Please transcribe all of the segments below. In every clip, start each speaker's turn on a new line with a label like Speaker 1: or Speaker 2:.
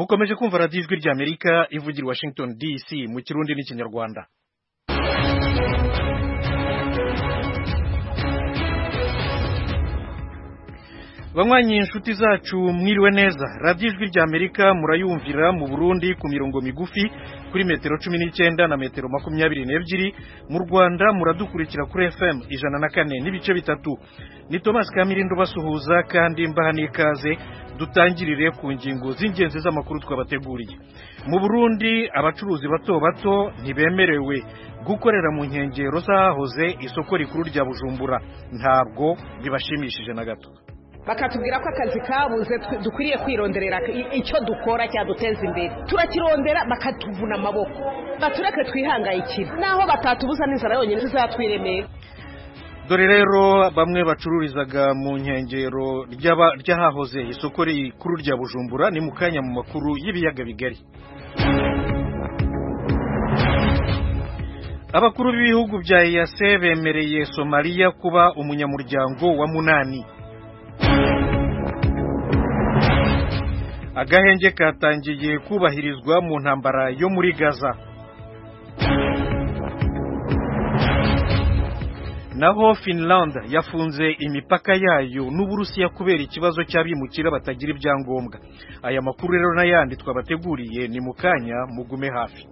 Speaker 1: mukomeje kumva radiyo ijwi ry'Amerika ivugira Washington DC mu Kirundi n'Ikinyarwanda. Banywanyi inshuti zacu mwiriwe neza. Radiyo ijwi ry'Amerika murayumvira mu Burundi ku mirongo migufi kuri metero 19 na metero 22, mu Rwanda muradukurikira kuri FM 104 n'ibice bitatu. Ni Thomas Kamirindo basuhuza kandi mbaha n'ikaze. Dutangirire ku ngingo z'ingenzi z'amakuru twabateguriye. Mu Burundi abacuruzi bato bato ntibemerewe gukorera mu nkengero zahoze isoko rikuru rya Bujumbura, ntabwo bibashimishije na gato.
Speaker 2: Bakatubwira ko akazi kabuze dukwiriye kwironderera icyo dukora cyaduteza imbere, turakirondera bakatuvuna amaboko, batureke twihangayikira naho batatubuza n'inzara yonyine zizatwiremera.
Speaker 1: Dore rero bamwe bacururizaga mu nkengero ry'ahahoze isoko rikuru rya Bujumbura ni mukanya mu makuru y'ibiyaga bigari. Abakuru b'ibihugu bya EAC bemereye Somalia kuba umunyamuryango wa 8. Agahenge katangiye kubahirizwa mu ntambara yo muri Gaza. Naho Finland yafunze imipaka yayo n'Uburusiya kubera ikibazo cy'abimukira batagira ibyangombwa. Aya makuru rero n'ayandi twabateguriye ni mukanya, mugume hafi.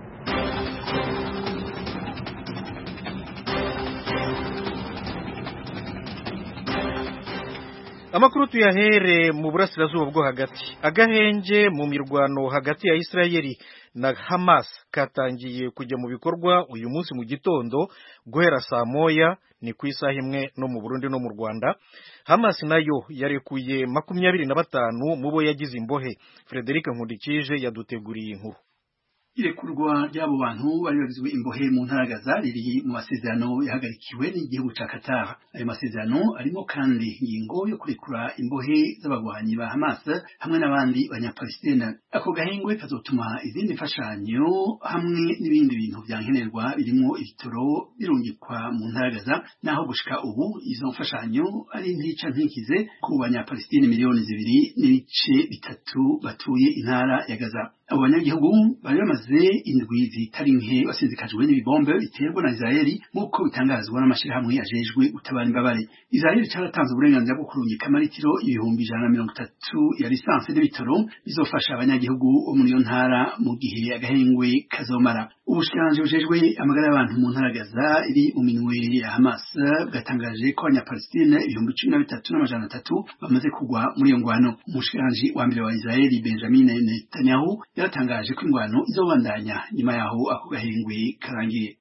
Speaker 1: Amakuru tuyahere mu burasirazuba bwo hagati. Agahenge mu mirwano hagati ya Israeli na Hamas katangiye kujya mu bikorwa uyu munsi mu gitondo guhera saa moya, ni ku isaha imwe no mu Burundi no mu Rwanda. Hamas nayo yarekuye 25 mu bo yagize imbohe. Frederic Nkundikije yaduteguriye inkuru.
Speaker 3: Irekurwa ry'abo bantu bari bagizwe imbohe mu ntara Gaza riri mu masezerano yahagarikiwe n'igihugu ca Qatar. Ayo masezerano arimo kandi ingingo yo kurekura imbohe z'abagwanyi ba Hamas hamwe n'abandi banyapalestina. Ako gahengwe kazotuma izindi mfashanyo hamwe n'ibindi bintu byankenerwa birimo ibitoro birungikwa mu ntara Gaza, naho gushika ubu izo mfashanyo ari ntica ntikize ku banyapalestina 2.3 batuye intara ya Gaza. Abo banyagihugu bari bamaze indwi zitari nke basizikajwe n'ibibombe biterwa na Israeli nk'uko bitangazwa n'amashirahamwe ajejwe gutabara imbabare. Israeli cyaratanze uburenganzira bwo kurungika amaritiro 130 ya lisansi n'ibitoro bizofasha abanyagihugu bo muri iyo ntara mu gihe agahengwe kazomara. Ubushikiranganji bujejwe amagara y'abantu mu ntara Gaza iri mu minwe ya Hamas bwatangaje ko abanyapalestina 13,300 bamaze kugwa muri iyo ngwano. Umushikiranganji wa mbere wa Israeli Benjamin Netanyahu yatangaje ko ingwano izobandanya nyuma yaho ako gahengwe karangiye.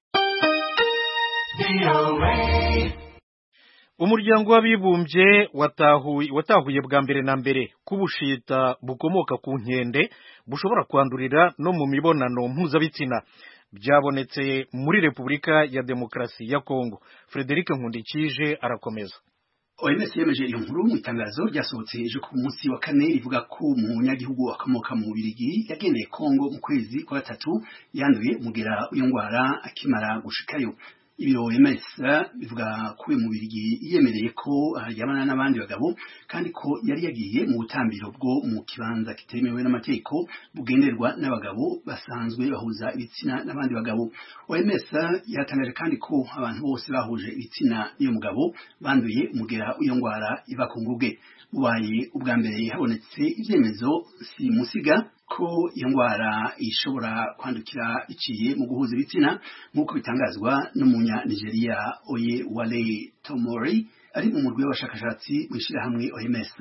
Speaker 1: Umuryango w'abibumbye watahuye bwa mbere na mbere kubushita bukomoka ku nkende bushobora kwandurira no mu mibonano mpuzabitsina. Byabonetse muri Repubulika ya Demokarasi ya Kongo. Frederic Nkundikije arakomeza.
Speaker 3: OMS yemeje iyo nkuru mu itangazo ryasohotse ejo ku munsi wa kane rivuga ko umunyagihugu akomoka mu Bubiligi yagendeye Kongo mu kwezi kwa 3 yanduye umugera w'iyo ngwara akimara gushikayo. Ibiro OMS bivuga ko uyu Bubiligi yemereye ko yabana n'abandi bagabo kandi ko yari yagiye mu butambiro bwo mu kibanza kitemewe n'amategeko bugenderwa n'abagabo basanzwe bahuza ibitsina n'abandi bagabo. OMS yatangaje kandi ko abantu bose bahuje ibitsina n'iyo mugabo banduye umugera w'iyo ngwara iva ku nguge. Bubaye ubwa mbere habonetse ivyemezo simusiga ko iyo ngwara ishobora kwandukira iciye mu guhuza ibitsina nk'uko bitangazwa n'umunya Nigeria Oye Wale Tomori ari mu murwi w'abashakashatsi w'ishirahamwe OMS.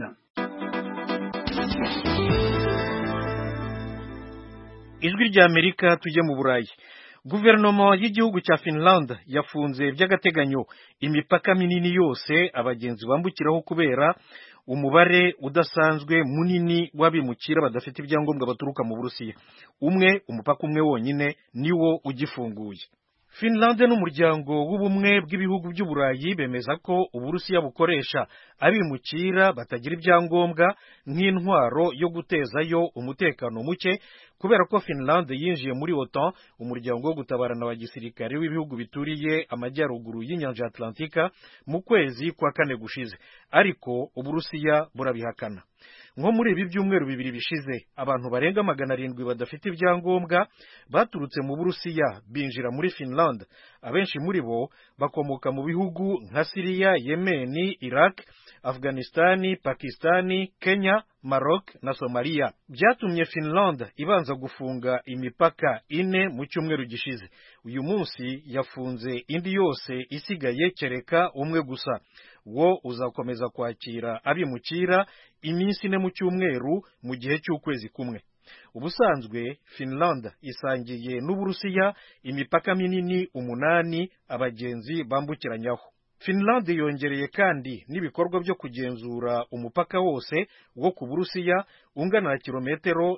Speaker 1: Ijwi ry'Amerika tujye mu Burayi. Guverinoma y'igihugu cya Finland yafunze by'agateganyo imipaka minini yose abagenzi bambukiraho kubera umubare udasanzwe munini w'abimukira badafite ibyangombwa baturuka mu Burusiya. Umupaka umwe wonyine niwo ugifunguye. Finland n'umuryango w'ubumwe bw'ibihugu by'Uburayi bemeza ko Uburusiya bukoresha abimukira batagira ibyangombwa nk'intwaro yo gutezayo umutekano muke, kubera ko Finland yinjiye muri OTAN, umuryango wo gutabarana wa gisirikare w'ibihugu bituriye amajyaruguru y'inyanja Atlantika, mu kwezi kwa 4 gushize, ariko Uburusiya burabihakana. nko muri ibi byumweru bibiri bishize abantu barenga 700 badafite ibyangombwa baturutse mu Burusiya binjira muri Finland. Abenshi muri bo bakomoka mu bihugu nka Syria, Yemen, Iraq, Afghanistan, Pakistan, Kenya, Maroc na Somalia. Byatumye Finland ibanza gufunga imipaka 4 mu cyumweru gishize. Uyu munsi yafunze indi yose isigaye kereka umwe gusa. Wo uzakomeza kwakira abimukira iminsi 4 mu cyumweru mu gihe cy'ukwezi kumwe. Ubusanzwe Finland isangiye n'Uburusiya imipaka minini 8 abagenzi bambukiranyaho. Finland yongereye kandi n'ibikorwa byo kugenzura umupaka wose wo ku Burusiya ungana na kilometero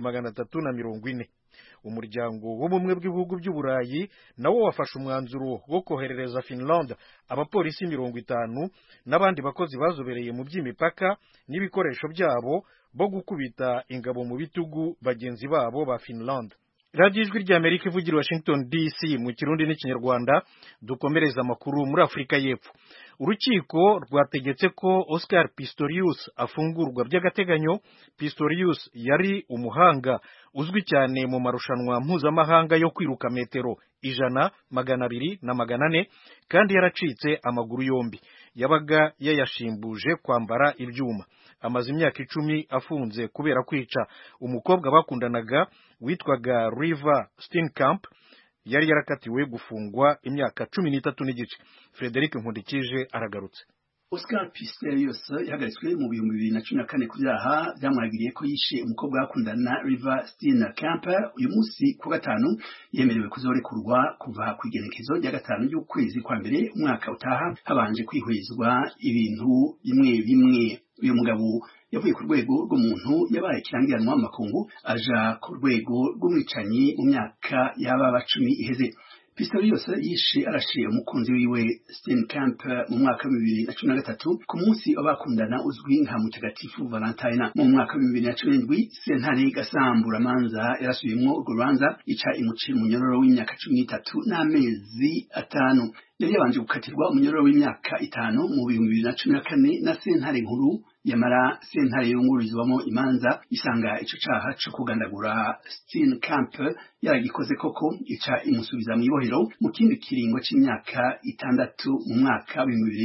Speaker 1: 1340. Umuryango w'ubumwe bw'ibihugu by'Uburayi nawo wafashe umwanzuro wo koherereza Finland abapolisi 50 n'abandi bakozi bazobereye mu by'imipaka n'ibikoresho byabo bo gukubita ingabo mu bitugu bagenzi babo ba Finland. Radio Ijwi ry'Amerika ivugira Washington DC mu Kirundi n'Ikinyarwanda. Dukomereza amakuru muri Afrika y'Epfo. Urukiko rwategetse ko Oscar Pistorius afungurwa by'agateganyo. Pistorius yari umuhanga uzwi cyane mu marushanwa mpuzamahanga yo kwiruka metero 100, 200 na 400 kandi yaracitse amaguru yombi. Yabaga yayashimbuje kwambara ibyuma. Amaze imyaka 10 afunze kubera kwica umukobwa bakundanaga witwaga River Steenkamp. Yari yarakatiwe gufungwa imyaka 13 n'igice. Frederic Nkundikije aragarutse.
Speaker 3: Oscar Pistorius yahagaritswe mu 2014 ku byaha byamwagiriye ko yishe umukobwa bakundana River Steenkamp. Uyu munsi ku gatanu yemerewe kuzorekurwa kuva ku igenekezo rya gatanu y'ukwezi kwa mbere umwaka utaha habanje kwihwezwa ibintu bimwe. Uyu mugabo yavuye ku rwego rw'umuntu yabaye kirangiranwa amakungu aja ku rwego rw'umwicanyi mu myaka yaba 10 iheze. Pistorius yishe arashe umukunzi wiwe Steenkamp mu mwaka wa 2013 ku munsi abakundana uzwi nka mutagatifu Valentine. Mu mwaka wa 2017 sentare gasambura manza yarasubiyemo urwo rubanza ica imucira umunyororo w'imyaka 13 n'amezi 5. Yari yabanje gukatirwa umunyororo w'imyaka 5 mu 2014 na sentare nkuru yamara sentare yungururizwamo imanza isanga ico caha cyo kugandagura Steenkamp yaragikoze koko ica imusubiza mu ibohero mu kindi kiringo c'imyaka 6 mu mwaka wa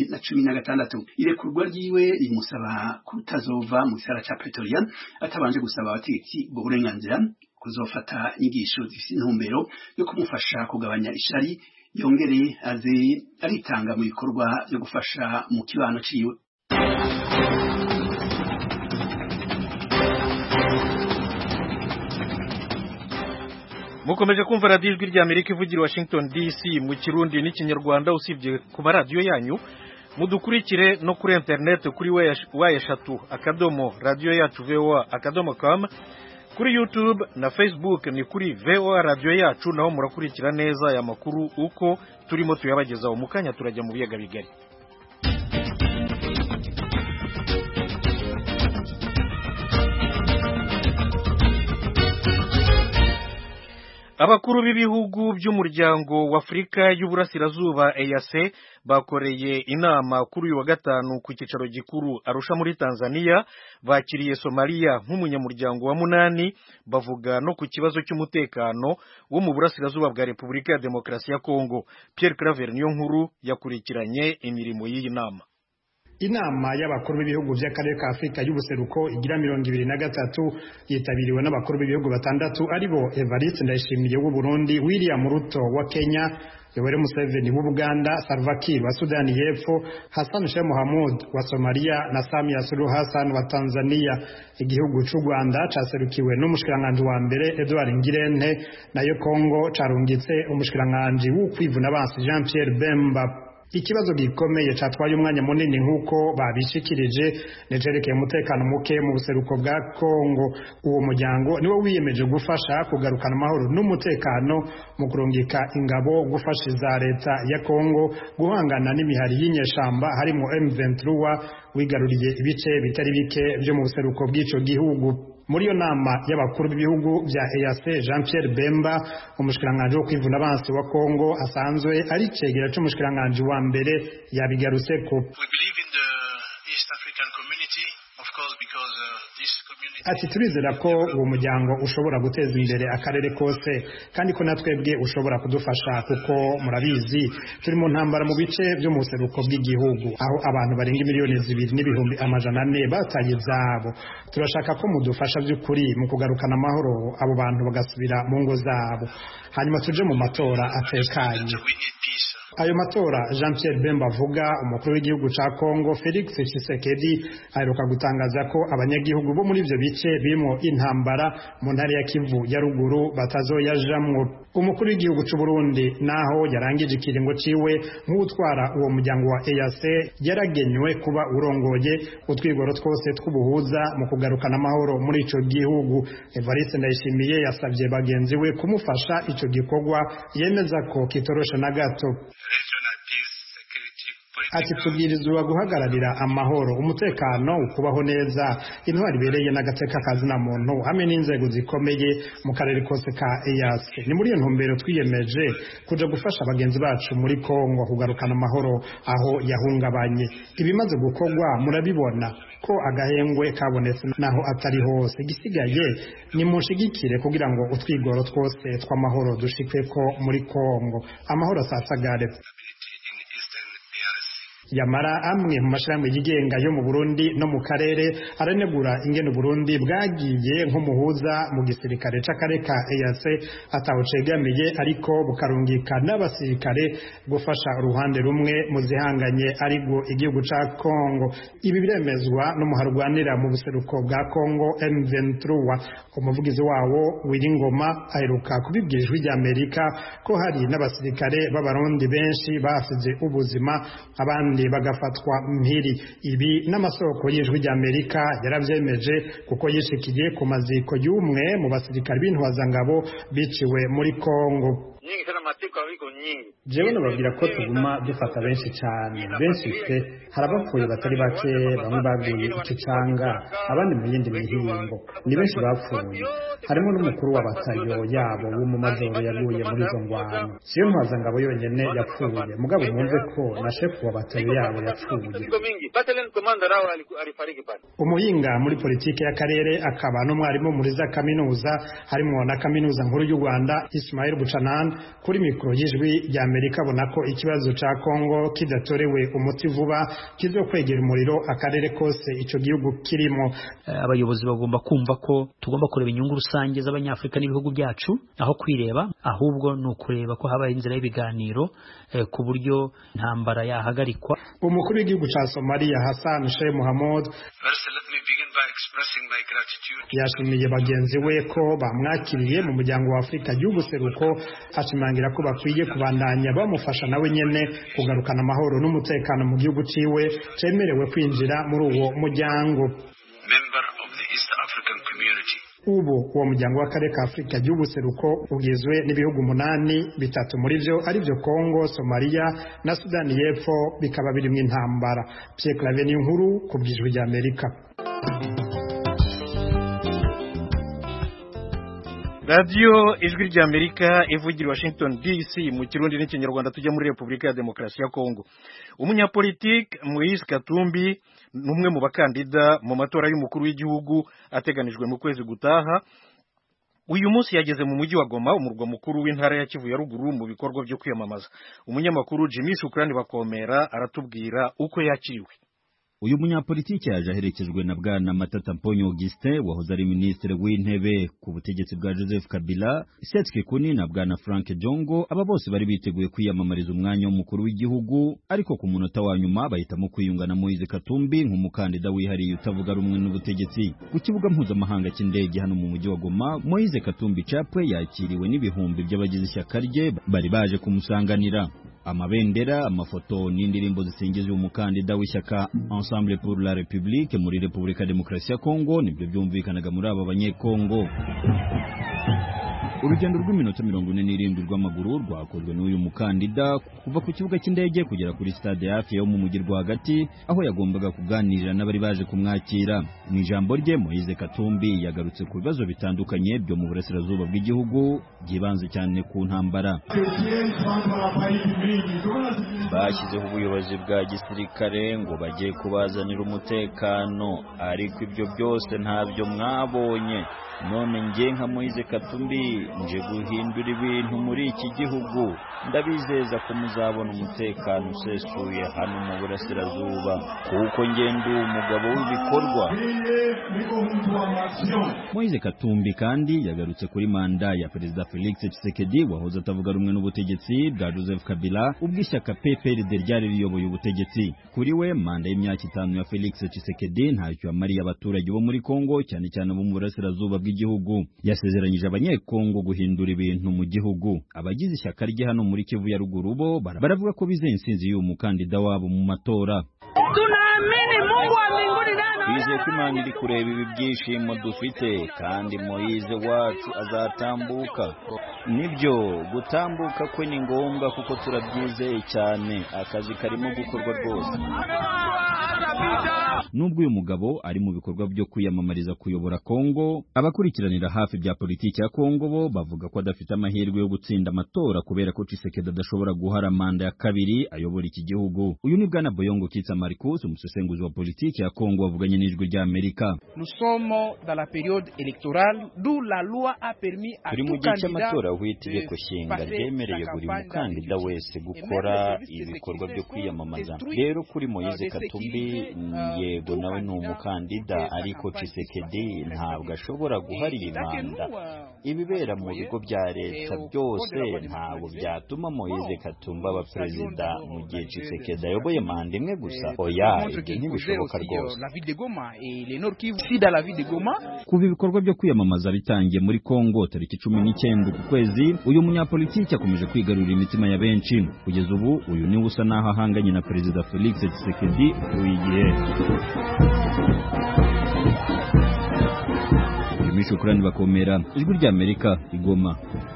Speaker 3: 2016. Irekurwa ryiwe rimusaba kutazova mu gisara ca Pretoria atabanje gusaba abategetsi bwo burenganzira kuzofata inyigisho zifite intumbero yo kumufasha kugabanya ishari yongere aritanga mu bikorwa byo gufasha mu kibano ciwe.
Speaker 1: Mukomeje kumva Radio Ijwi ry'Amerika ivugira Washington DC mu Kirundi n'Ikinyarwanda. Usibye ku maradiyo yanyu mudukurikire no kuri internet kuri wayeshatu radio yacu voa.com, kuri YouTube na Facebook ni kuri VOA radio yacu, naho murakurikira neza aya makuru uko turimo tuyabagezaho. Mukanya turajya mu biyaga bigari. Abakuru b'ibihugu by'umuryango wa Afrika y'Uburasirazuba EAC bakoreye inama kuri uyu wa gatanu ku cyicaro gikuru Arusha muri Tanzania. Bakiriye Somalia nk'umunyamuryango wa 8, bavuga no ku kibazo cy'umutekano wo mu burasirazuba bwa Repubulika ya Demokarasi ya Kongo. Pierre Claver niyo nkuru yakurikiranye imirimo y'iyi nama.
Speaker 4: Inama y'abakuru b'ibihugu by'akarere ka Afrika y'ubuseruko igira 23 yitabiriwe n'abakuru b'ibihugu 6 aribo Evariste Ndayishimiye w'u Burundi, William Ruto wa Kenya, Yoweri Museveni w'u Buganda, Salva Kiir wa Sudani y'Epfo, Hassan Sheikh Mohamud wa Somalia na Samia Suluhu Hassan wa Tanzania. Igihugu cy'u Rwanda caserukiwe n'umushikiranganje wa mbere Edouard Ngirente, nayo Kongo carungitse umushikiranganje w'ukwivuna abansi Jean Pierre Bemba. Ikibazo gikomeye cyatwaye umwanya munini nk'uko babishikirije nejerekeye umutekano muke mu buseruko bwa Kongo. Uwo muryango niwo wiyemeje gufasha kugarukana amahoro n'umutekano mu kurungika ingabo gufasha za leta ya Kongo guhangana n'imihari y'inyeshamba harimo M23 wigaruriye ibice bitari bike byo mu buseruko bw'ico gihugu. Muri yo nama y'abakuru b'ibihugu bya EAC, Jean Pierre Bemba, umushikiranganje wo kwivuna abansi wa Kongo asanzwe ari cegera cy'umushikiranganje wa mbere yabigarutse ko
Speaker 5: We believe in the East African community of
Speaker 4: Ati turizera ko uwo muryango ushobora guteza imbere akarere kose kandi ko natwebwe ushobora kudufasha kuko murabizi turi mu ntambara mu bice byo mu buseruko bw'igihugu aho abantu barenga miliyoni 2,400,000 bataye izabo. Turashaka ko mudufasha by'ukuri mu kugarukana amahoro abo bantu bagasubira mu ngo zabo hanyuma tuje mu matora atekanye. Ayo matora Jean Pierre Bemba avuga umukuru w'igihugu ca Kongo Felix Tshisekedi aheruka gutangaza ko abanyagihugu bo muri ivyo bice birimo intambara mu ntara ya Kivu ya ruguru batazoyajamwo. Umukuru w'igihugu c'u Burundi naho yarangije ikiringo ciwe nk'utwara uwo muryango wa EAC yaragenywe kuba urongoye utwigoro twose tw'ubuhuza mu kugarukana amahoro muri ico gihugu. Evariste Ndayishimiye yasabye bagenzi we kumufasha ico gikorwa yemeza ko kitorosha na gato. Ati tubwirizwa guhagararira amahoro umutekano ukubaho neza intwari bereye n'agateka kazina muntu hamwe n'inzego zikomeye mu karere kose ka EAC. Ni muri iyo ntumbero twiyemeje kuja gufasha abagenzi bacu muri Kongo kugarukana amahoro aho yahungabanye. Ibimaze gukorwa murabibona ko agahengwe kabonetse naho atari hose. Gisigaye ni mushigikire kugira ngo utwigoro twose tw'amahoro dushikwe ko muri Kongo amahoro asasagare. Yamara amwe mu mashirahamwe yigenga yo mu Burundi no mu karere aranegura ingene Burundi bwagiye nk'umuhuza mu gisirikare c'akare ka EAC atawucegamiye ariko bukarungika n'abasirikare gufasha uruhande rumwe mu zihanganye ariko igihugu ca Kongo. Ibi biremezwa n'umuharwanira mu buseruko bwa Kongo M23. Umuvugizi wawo Wiringoma aheruka kubibwira ijwi ry'Amerika ko hari n'abasirikare b'abarundi benshi bafije ubuzima abandi bagafatwa mpiri. Ibi n'amasoko y'ijwi ry'Amerika yaravyemeje kuko yishikiye ku maziko y'umwe mu basirikare b'intwazangabo biciwe muri Kongo.
Speaker 5: Jewe nababwira ko tuguma dufata benshi cyane benshi pe harabapfuye batari bake bamwe baguye ikicanga abandi mu yindi mihingo ni benshi bapfuye harimo n'umukuru w'abatayo yabo wo mu majoro yaguye muri izo ngwano. Siyo ntwazangabo yonyene yapfuye mugabo mwumve ko na shefu w'abatayo yabo yapfuye.
Speaker 4: Umuhinga muri politike y'akarere akaba n'umwarimu muri za kaminuza harimo na kaminuza nkuru y'u Rwanda Ismail Buchanan kuri mikro y'ijwi ry'Amerika abona ko ikibazo ca Kongo kidatorewe umuti vuba kizokwegera umuriro akarere kose ico gihugu kirimo.
Speaker 6: Abayobozi bagomba kumva ko tugomba kureba inyungu rusange z'abanyafrika n'ibihugu byacu aho kwireba ahubwo no kureba ko habaye inzira y'ibiganiro ku buryo ntambara yahagarikwa.
Speaker 4: Umukuru w'igihugu ca Somalia Hassan Sheikh Mohamud yashimiye bagenzi we ko bamwakiriye mu muryango wa Afrika y'ubuseruko ashimangira ko bakwiye kubandanya bamufasha nawe nyene kugarukana amahoro n'umutekano mu gihugu ciwe cemerewe kwinjira muri uwo muryango. Ubu uwo muryango w'akarere ka Afrika y'ubuseruko ugizwe n'ibihugu 8 bitatu muri vyo ari vyo Kongo, Somalia na Sudani y'Epfo bikaba biri mu intambara. Pierre Claver Niyonkuru ku bw'ijwi ry'Amerika.
Speaker 1: Radio ijwi ry'Amerika ivugira Washington DC mu Kirundi n'ikinyarwanda. Tujya muri Republika ya Demokarasi ya Kongo. Umunyapolitike Moise Katumbi numwe mu bakandida mu matora y'umukuru w'igihugu ateganijwe mu kwezi gutaha. Uyu munsi yageze mu mujyi wa Goma umurwa mukuru w'intara ya Kivu ya ruguru mu bikorwa byo kwiyamamaza. Umunyamakuru Jimmy Shukrani Bakomera aratubwira uko yakiriwe.
Speaker 7: Uyu munyapolitiki yaje aherekejwe na bwana Matata Mponyo Augustin wahoze ari ministre w'intebe ku butegetsi bwa Joseph Kabila, Seth Kuni na bwana Frank Jongo. Aba bose bari biteguye kwiyamamariza umwanya w'umukuru w'igihugu, ariko ku munota wa nyuma bahitamo kwiyunga na Moise Katumbi nk'umukandida wihariye utavuga rumwe n'ubutegetsi. Ku kibuga mpuzamahanga cy'indege hano mu mujyi wa Goma, Moise Katumbi Chapwe yakiriwe n'ibihumbi by'abagize ishyaka rye bari baje kumusanganira. Amabendera, amafoto n'indirimbo zisingiza umukandida w'ishyaka Ensemble pour la République muri Republika Demokarasi ya Kongo nibyo byumvikanaga muri aba banyekongo. Urugendo rw'iminota 47 rw'amaguru rwakozwe n'uyu mukandida kuva ku kibuga cy'indege kugera kuri stade hafi yo mu mujyi rwagati aho yagombaga kuganirira n'abari baje kumwakira. Mu ijambo rye Moise Katumbi yagarutse ku bibazo bitandukanye byo mu burasirazuba bw'igihugu byibanze cyane ku ntambara. bashyizeho ubuyobozi bwa gisirikare ngo bagiye kubazanira umutekano, ariko ibyo byose ntabyo mwabonye. None njye nka Moise Katumbi nje guhindura ibintu muri iki gihugu. Ndabizeza ko muzabona umutekano usesuye hano mu burasirazuba, kuko njye ndi umugabo w'ibikorwa. Moise Katumbi kandi yagarutse kuri manda ya Perezida Felix Tshisekedi wahoze atavuga rumwe n'ubutegetsi bwa Joseph Kabila ubwo ishyaka PPRD ryari riyoboye ubutegetsi. Kuri we manda y'imyaka 5 ya Felix Tshisekedi ntacyo yamariye abaturage bo muri Kongo, cyane cyane bo mu burasirazuba bw'igihugu. Yasezeranyije abanyekongo guhindura ibintu mu gihugu. Abagize ishyaka rye hano muri Kivu ya ruguru bo baravuga ko bizeye insinzi y'uwo mukandida wabo mu matora.
Speaker 2: Tunaamini Mungu wa mbinguni
Speaker 7: Bizeye ko Imana iri kureba ibi byishimo dufite, kandi Moise wacu azatambuka. Nibyo, gutambuka kwe ni ngombwa kuko turabyizeye cyane, akazi karimo gukorwa rwose. Nubwo uyu mugabo ari mu bikorwa byo kwiyamamariza kuyobora Kongo, abakurikiranira hafi bya politiki ya Kongo bo bavuga ko adafite amahirwe yo gutsinda amatora kubera ko Tshisekedi adashobora guhara manda ya kabiri ayobora iki gihugu. Uyu ni Bwana Boyongo Kitsa Marcus, umusesenguzi wa politiki ya Kongo, wavuganye n'ijwi rya Amerika.
Speaker 8: Nous sommes dans la période électorale d'où la loi a permis à tout candidat
Speaker 7: aho itegeko nshinga ryemereye buri mukandida wese gukora ibikorwa byo kwiyamamaza. Rero kuri Moise Katumbi, yego nawe ni umukandida, ariko Tshisekedi ntabwo ashobora guharira manda. Ibibera mu bigo bya leta byose ntabwo byatuma Moise Katumbi aba perezida mu gihe Tshisekedi ayoboye manda imwe gusa. Oya, ibyo ntibishoboka rwose. Kuva ibikorwa byo kwiyamamaza bitangiye muri Kongo tariki 19 ku kwezi, uyu munyapolitiki akomeje kwigarurira imitima ya benshi. Kugeza ubu uyu niwe usa naho ahanganye na Perezida Felix Tshisekedi uyu gihe. Shukrani Bakomera, ijwi rya Amerika, Igoma.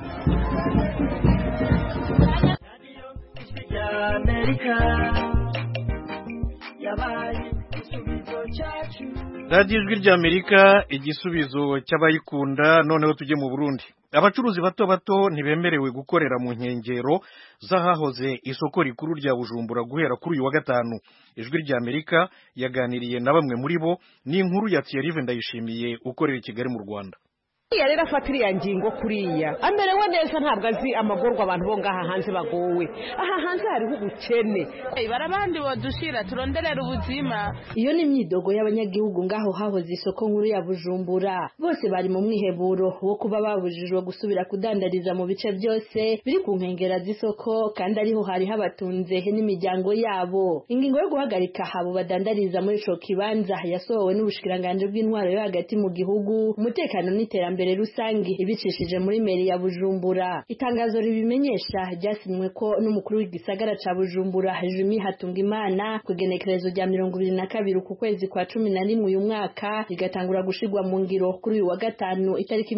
Speaker 1: Radio ijwi rya Amerika, igisubizo cy'abayikunda. Noneho tujye mu Burundi. Abacuruzi bato bato ntibemerewe gukorera mu nkengero z'ahahoze isoko rikuru rya Bujumbura guhera kuri uyu wa gatanu. Ijwi rya Amerika yaganiriye na bamwe muri bo, ni inkuru ya Thierry Ndayishimiye ukorera i Kigali mu Rwanda.
Speaker 2: Rero afatiriya ngingo kuriya amerewe neza, ntabwo azi amagorwa abantu bo ngaha hanze bagowe. Aha hanze hariho ubukene,
Speaker 9: barabandi bodushira turonderera ubuzima.
Speaker 10: Iyo ni imyidogo y'abanyagihugu ngaho hahoze isoko nkuru ya Bujumbura. Bose bari mu mwiheburo wo kuba babujijwe gusubira kudandariza mu bice byose biri ku nkengera z'isoko, kandi ariho hari habatunze n'imiryango yabo. Ingingo yo guhagarika abo badandariza muri ico kibanza yasohowe n'ubushikiranganje bw'intwaro yo hagati mu gihugu, umutekano n'iterambere rusangi ibicishije muri meri ya Bujumbura. Itangazo ribimenyesha ryasinywe ko n'umukuru w'igisagara ca Bujumbura Jimmy Hatungimana ku genekerezo rya 22 ku kwezi kwa 11 uyu mwaka, rigatangura gushirwa mu ngiro kuri uyu wa gatanu itariki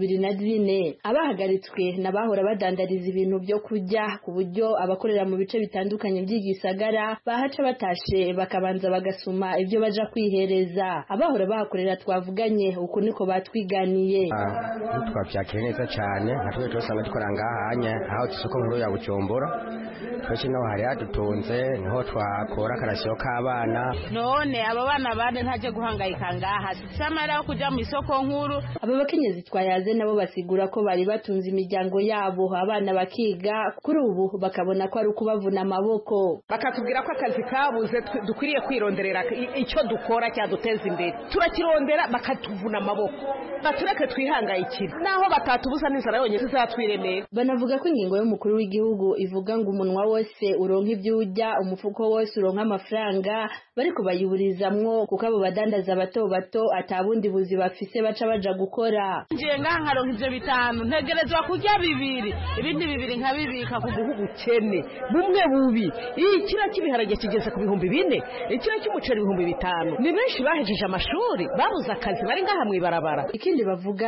Speaker 10: 24. Abahagaritswe nabahora badandariza ibintu byo kurya, ku buryo abakorera mu bice bitandukanye by'igisagara bahaca batashe bakabanza bagasuma ibyo baja kwihereza. Abahora bahakorera twavuganye uko niko batwiganiye.
Speaker 11: Twabyakira neza cyane, natwe twasanga dukora ngahanye aho isoko nkuru ya Bujumbura. Twese no hari adutunze, niho twakora karasyo k'abana.
Speaker 9: None aba bana bane ntaje guhangayika ngaha, samara kuja mu isoko nkuru.
Speaker 10: Aba bakenyezi twayaze nabo basigura ko bari batunze imiryango yabo, abana bakiga, kuri ubu bakabona ko ari ukubavuna amaboko.
Speaker 2: Bakatubwira ko akazi kabuze, dukwiriye kwironderera icyo dukora cyaduteza imbere. Turakirondera bakatuvuna amaboko, batureke twihangayikira, naho batatubuza n'inzara yonyine tuzatwiremera.
Speaker 10: Banavuga ko ingingo y'umukuru w'igihugu ivuga ngo umunwa wose uronka ibyo urya, umufuko wose uronka amafaranga, bariko bayuburizamwo kuko abo badandaza bato bato atabundi buzi bafise baca baja gukora.
Speaker 9: Ngiye nkaronka ivyo bitanu, ntegerezwa kurya bibiri, ibindi bibiri nkabibika ku gihugu kene bumwe bubi. Ikira cy'ibiharage kigeze ku 4,000, ikira cy'umuceri 5,000. Ni benshi bahejeje amashuri babuze akazi bari ngaha mwibarabara.
Speaker 10: Ikindi bavuga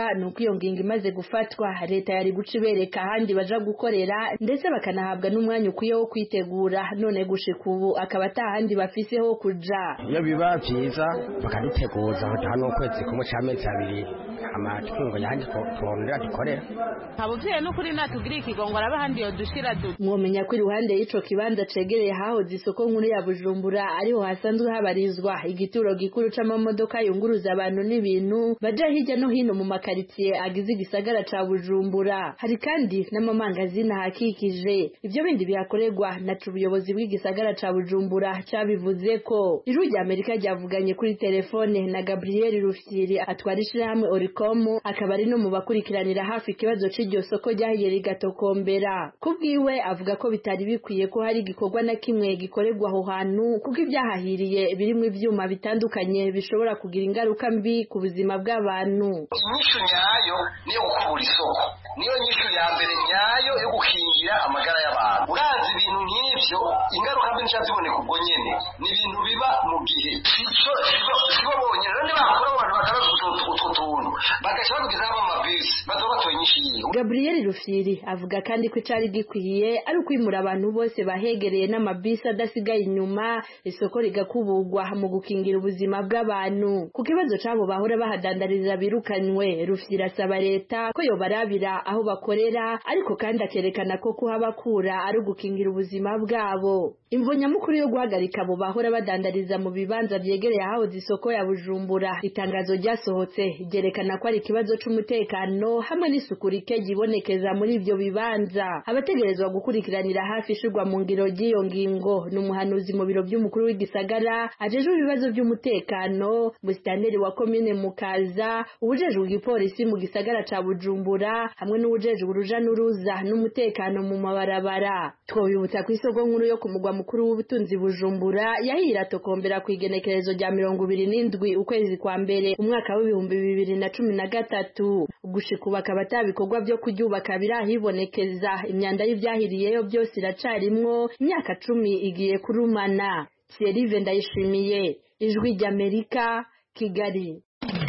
Speaker 10: bavuga nuko iyo ngingo imaze gufatwa leta yari guca ibereka ahandi baja gukorera ndetse bakanahabwa n'umwanya ukwiye wo kwitegura none gushika ubu akaba atahandi bafise ho kuja.
Speaker 11: Iyo biba vyiza bakaduteguza hano ukwezi kumwe c'amezi abiri amatungo yandi twongera dukorera.
Speaker 9: Abuvye no kuri natugira ikigongo araba handi yo dushira
Speaker 10: mwomenya ko iruhande y'ico kibanza cegereye hahoze isoko nkuru ya Bujumbura ariho hasanzwe habarizwa igituro gikuru c'amamodoka yunguruza abantu n'ibintu baja hirya no hino mu makaritsiye agize igisagara ca Bujumbura. Hari kandi n'amamangazini hakikije. Ivyo bindi bihakorerwa na ubuyobozi bw'igisagara ca Bujumbura cyabivuze ko. Ijwi rya Amerika ryavuganye kuri telefone na Gabriel Rufyiri atwara ishirahamwe Oricom akaba ari no mu bakurikiranira hafi ikibazo c'iryo soko ryahiye rigatokombera. Kubwiwe avuga ko bitari bikwiye ko hari igikorwa na kimwe gikorerwa aho hantu kuko ibyahahiriye birimo ivyuma bitandukanye bishobora kugira ingaruka mbi ku buzima bw'abantu.
Speaker 12: Inyishu nyayo niyo gukubura isoko, niyo nyishu ya mbere nyayo yo gukingira amagara y'abantu. Urazi ibintu nk'ivyo ingaruka mbi ncaziboneka ubwo nyene ni ibintu biba mu gihe sibo bonyene none bakora abantu batarazi utwo tuntu bagashaka kugizamo amabisi bazoba batoye inyishu yiwe.
Speaker 10: Gabriel Rufyiri avuga kandi ko icari gikwiye ari ukwimura abantu bose bahegereye n'amabisi adasigaye inyuma isoko rigakubugwa mu gukingira ubuzima bw'abantu. Ku kibazo cabo bahora bahadandariza birukanywe Rufyiri asaba leta ko yobarabira aho bakorera ariko kandi akerekana ko kuhabakura ari ugukingira ubuzima bwabo. Imvo nyamukuru yo guhagarika abo bahora badandariza mu bibanza vyegereye ahahoze isoko ya Bujumbura itangazo ryasohotse ryerekana ko ari ikibazo c'umutekano hamwe n'isuku rike gibonekeza muri ivyo bibanza. Abategerezwa gukurikiranira hafi ishurwa mu ngiro ry'iyo ngingo n'umuhanuzi mu biro by'umukuru w'igisagara ajejwe ibibazo by'umutekano musitanteri wa komine Mukaza ubujejwe igipolisi mu gisagara ca Bujumbura hamwe n'ubujejwe uruja n'uruza n'umutekano mu mabarabara. Twobibutsa ku isoko nkuru yo ku mugwa mukuru w'ubutunzi Bujumbura yahira tokombera ku igenekerezo rya 27 ukwezi kwa mbere umwaka wa 2013 gushika bakaba tabikorwa byo kuryubaka birahibonekeza imyanda y'ivyahiriyeyo byose iracarimwo imyaka 10 igiye kurumana. Thierry Ndayishimiye Ijwi ry'Amerika Kigali.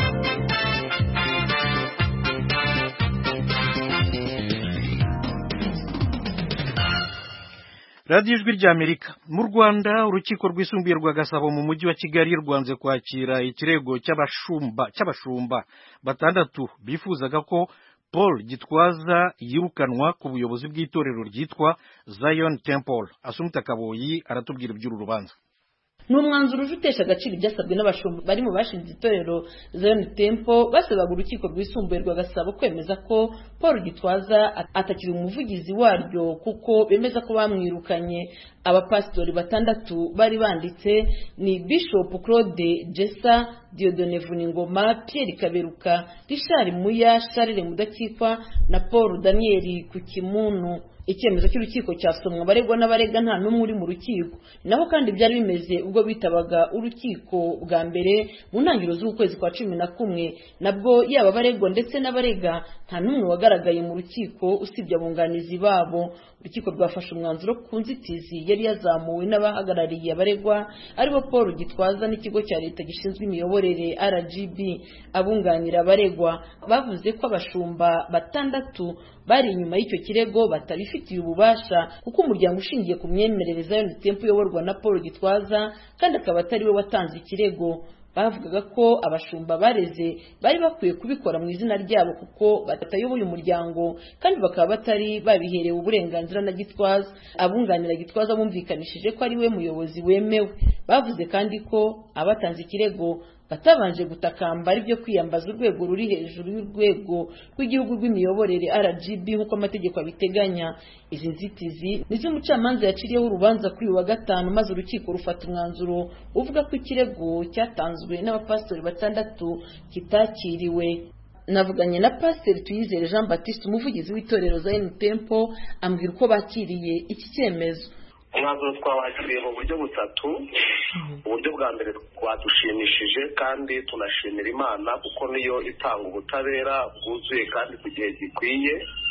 Speaker 1: Radio Ijwi ry'Amerika mu Rwanda urukiko rwisumbuye rwa Gasabo mu mujyi wa Kigali rwanze kwakira ikirego cy'abashumba batandatu bifuzaga ko Paul Gitwaza yirukanwa ku buyobozi bw'itorero ryitwa Zion Temple. Asumta Kaboyi aratubwira iby'uru rubanza.
Speaker 13: Numwanzuro ujutesha agaciro ibyasabwe n'abashumba bari mu bashinze itorero Zion Temple basabaga urukiko rwisumbuye rwa Gasabo kwemeza ko Paul Gitwaza atakiri umuvugizi waryo kuko bemeza ko bamwirukanye. Abapastori batandatu bari banditse ni Bishop Claude Jessa, Dieudonne Vuningoma, Pierre Kaberuka, Richard Muya, Charles Mudakikwa na Paul Daniel Kukimunu. Icyemezo cy'urukiko cyasomwa baregwa n'abarega nta n'umwe uri mu rukiko. Naho kandi byari bimeze ubwo bitabaga urukiko bwa mbere mu ntangiriro z'ukwezi kwa 11 nabwo yaba baregwa ndetse n'abarega nta n'umwe wagaragaye mu rukiko usibye abunganizi babo. Urukiko rwafashe umwanzuro ku nzitizi yari yazamuwe n'abahagarariye abaregwa aribo Paul Gitwaza n'ikigo cya leta gishinzwe imiyoborere RGB. Abunganira abaregwa bavuze ko abashumba batandatu bari inyuma y'icyo kirego batabifitiye ububasha kuko umuryango ushingiye ku myemerere Zion Temple uyoborwa na Paul Gitwaza kandi akaba atari we watanze ikirego. Bavugaga ko abashumba bareze bari bakwiye kubikora mu izina ryabo kuko batayoboye umuryango kandi bakaba batari babiherewe uburenganzira na Gitwaza. Abunganira Gitwaza bumvikanishije ko ari we muyobozi wemewe. Bavuze kandi ko abatanze ikirego batabanje gutakamba ari byo kwiyambaza urwego ruri hejuru y'urwego rw'igihugu rw'imiyoborere RGB nk'uko amategeko abiteganya. Izi nzitizi nizo umucamanza yaciriyeho urubanza kuri wa gatanu maze urukiko rufata umwanzuro uvuga ko ikirego cyatanzwe n'abapastori batandatu kitakiriwe. Navuganye na Pastor Tuyizere Jean Baptiste umuvugizi w'itorero Zion Temple ambwira uko bakiriye iki cyemezo.
Speaker 14: Umwanzuro twawakiriye mu buryo butatu. Uburyo bwa mbere twadushimishije kandi tunashimira Imana kuko niyo itanga ubutabera bwuzuye kandi ku gihe gikwiye.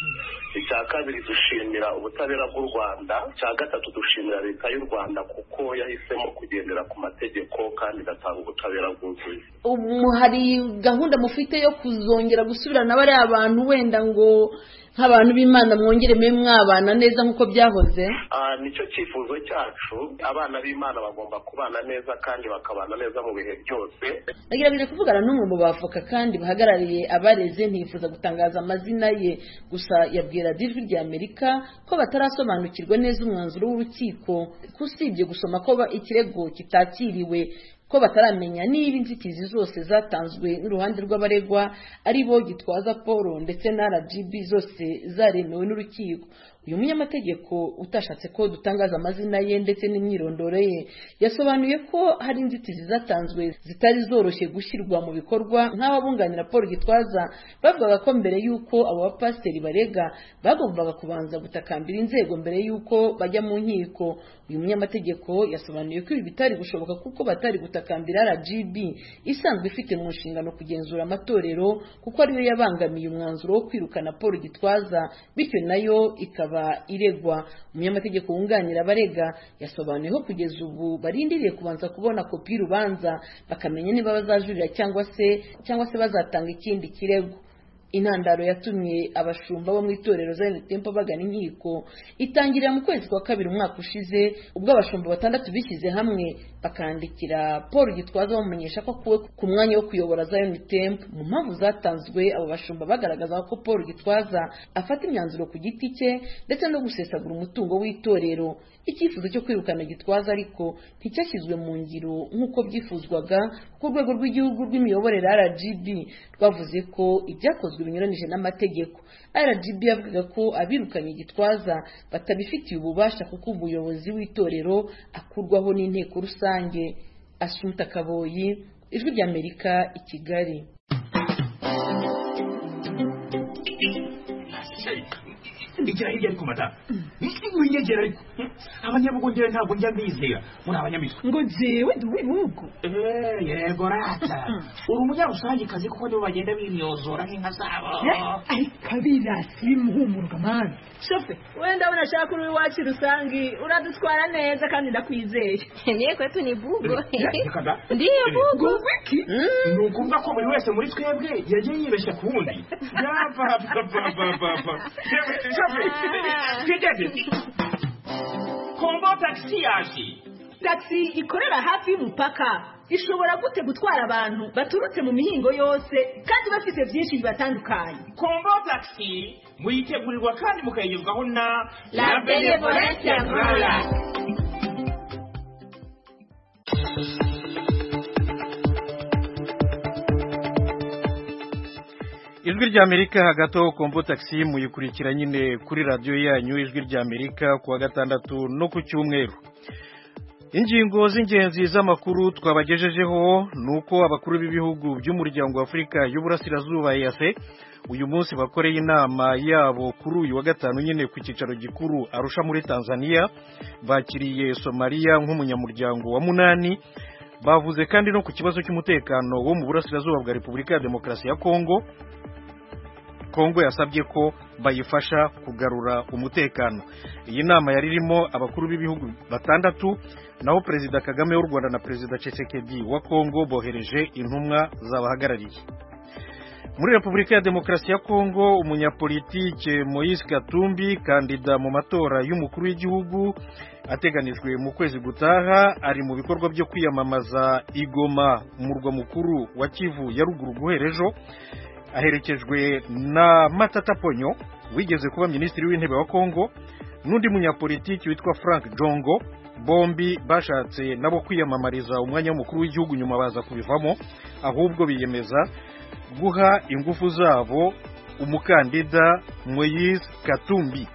Speaker 14: icya kabiri dushimira ubutabera bw'u Rwanda, icya gatatu dushimira leta y'u Rwanda kuko yahisemo kugendera ku mategeko kandi igatanga ubutabera bwuzuye.
Speaker 13: Hari gahunda mufite yo kuzongera gusubirana bariya abantu wenda ngo nk'abantu b'Imana mwongere mwe mwabana neza nk'uko byahoze?
Speaker 14: Nicyo cyifuzo cyacu, abana b'Imana bagomba kubana neza kandi bakabana neza mu bihe byose.
Speaker 13: Nagerageje kuvugana n'umwe mu bavoka kandi bahagarariye abareze, ntifuza gutangaza amazina ye, gusa yabwira Ijwi rya Amerika ko batarasobanukirwa neza umwanzuro w'urukiko, usibye gusoma ko ikirego kitakiriwe, ko bataramenya niba inzitizi zose zatanzwe n'uruhande rw'abaregwa ari bo Gitwaza Paul ndetse na RGB zose zaremewe n'urukiko. Uyu munyamategeko utashatse ko dutangaza amazina ye ndetse n'imyirondoro ye yasobanuye ko hari inzitizi zatanzwe zitari zoroshye gushyirwa mu bikorwa, nk'ababunganira Paul Gitwaza bavugaga ko mbere y'uko abo bapasiteri barega bagombaga kubanza gutakambira inzego mbere y'uko bajya mu nkiko. Uyu munyamategeko yasobanuye ko ibi bitari gushoboka kuko batari gutakambira RGB isanzwe ifite mu nshingano kugenzura amatorero, kuko ariyo yabangamiye umwanzuro wo kwirukana Paul Gitwaza, bityo nayo ikaba iregwa. Umunyamategeko wunganira abarega yasobanuye ko kugeza ubu barindiriye kubanza kubona kopi y'urubanza bakamenya niba bazajurira cyangwa se bazatanga ikindi kirego. Intandaro yatumye abashumba bo mu itorero Zion Temple bagana inkiko itangirira mu kwezi kwa kabiri umwaka ushize, ubwo abashumba 6 bishyize hamwe bakandikira Paul Gitwaza bamumenyesha ko akuwe ku mwanya wo kuyobora Zion Temple. Mu mpamvu zatanzwe, abo bashumba bagaragaza ko Paul Gitwaza afata imyanzuro ku giti cye ndetse no gusesagura umutungo w'itorero. Icyifuzo cyo kwirukana Gitwaza ariko nticyashyizwe mu ngiro nk'uko byifuzwaga, ku rwego rw'igihugu rw'imiyoborere RGB rwavuze ko ibyakozwe binyuranije n'amategeko. RGB yavugaga ko abirukanye Gitwaza batabifitiye ububasha kuko umuyobozi w'itorero akurwaho n'inteko rusange. Asumta Kaboyi, Ijwi rya Amerika, i Kigali.
Speaker 15: Igira hirya ariko madamu, winyegera ariko abanyabugongera ntabwo njya mbizera muri abanyamitwe
Speaker 2: ngo jewe ndi uw'ibihugu.
Speaker 15: Yego rata, uri umunyarusangikazi kuko nibo bagenda bimyozora nk'inka zabo.
Speaker 2: Ariko abirasi bimuhumuruka mani. Shofe, wenda unashaka uri iwacu rusangi uradutwara neza kandi ndakwizeye.
Speaker 16: Niye kwetu ni bugo.
Speaker 15: Ndiye bugo. Wiki? Nukumva ko buri wese muri twebwe yagiye yibeshya ku wundi.
Speaker 14: Kombo taxi yaje.
Speaker 2: Taxi ikorera hafi y'umupaka ishobora gute gutwara abantu baturutse mu mihingo yose kandi bafite byinshi bibatandukanye.
Speaker 14: Kombo taxi muyitegurirwa kandi mukayigezwaho na
Speaker 16: La Benevolence Rwanda.
Speaker 1: Ijwi rya Amerika hagati aho Kombo Taxi muyikurikira nyine kuri radio yanyu Ijwi rya Amerika kuwa gatandatu no ku cyumweru. Ingingo z'ingenzi z'amakuru twabagejejeho nuko abakuru b'ibihugu by'umuryango wa Afurika y'Uburasirazuba EAC uyu munsi bakoreye inama yabo kuri uyu wa gatanu nyine ku cyicaro gikuru Arusha muri Tanzania, bakiriye Somalia nk'umunyamuryango wa 8. Bavuze kandi no ku kibazo cy'umutekano wo mu burasirazuba bwa Repubulika ya Demokarasi ya Kongo. Kongo yasabye ko bayifasha kugarura umutekano. Iyi nama yari irimo abakuru b'ibihugu 6, naho Perezida Kagame w'u Rwanda na Perezida Tshisekedi wa Kongo bohereje intumwa zabahagarariye. Muri Repubulika ya Demokarasi ya Kongo, umunyapolitike Moise Katumbi, kandida mu matora y'umukuru w'igihugu ateganijwe mu kwezi gutaha, ari mu bikorwa byo kwiyamamaza Igoma, umurwa mukuru wa Kivu ya ruguru guherejo, aherekejwe na Matata Ponyo wigeze kuba minisitiri w'intebe wa Kongo, n'undi munyapolitiki witwa Frank Jongo. Bombi bashatse nabo kwiyamamariza umwanya w'umukuru w'igihugu nyuma baza kubivamo, ahubwo biyemeza guha ingufu zabo umukandida Moise Katumbi.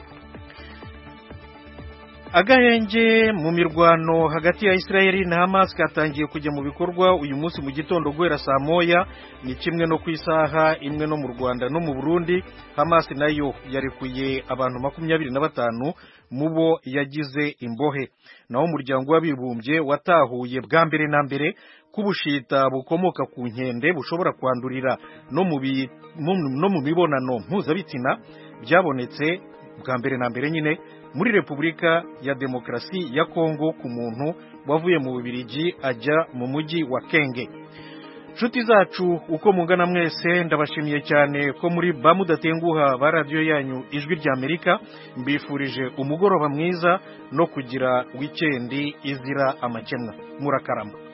Speaker 1: Agahenge mu mirwano hagati ya Israeli na Hamas katangiye kujya mu bikorwa uyu munsi mu gitondo guhera saa moya, ni kimwe no ku isaha imwe no mu Rwanda no mu Burundi. Hamas nayo yarekuye abantu 25 mu bo yagize imbohe. Naho umuryango w'abibumbye watahuye bwa mbere na mbere kubushita bukomoka ku nkende bushobora kwandurira no mu mibonano mpuzabitsina byabonetse bwa mbere na mbere nyine muri Repubulika ya Demokarasi ya Kongo ku muntu wavuye mu Bubiligi ajya mu mujyi wa Kenge. Nshuti zacu uko mungana mwese ndabashimiye cyane ko muri bamudatenguha ba radio yanyu Ijwi ry'Amerika, mbifurije umugoroba mwiza no kugira weekend izira amakemwa. Murakarama.